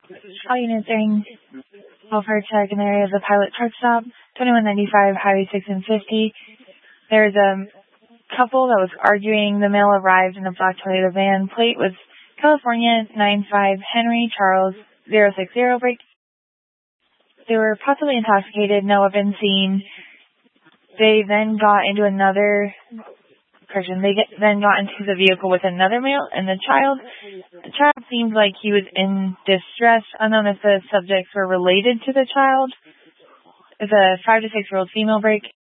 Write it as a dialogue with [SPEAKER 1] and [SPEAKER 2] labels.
[SPEAKER 1] All units during welfare check in the area of the Pilot Truck Stop, 2195 Highway 6 and 50. There's a couple that was arguing. The male arrived in a black Toyota van. Plate was California 95 Henry Charles 060 break. They were possibly intoxicated, no weapon seen. They then got into then got into the vehicle with another male and the child. The child seemed like he was in distress, unknown if the subjects were related to the child. It's a 5 to 6 year old female break.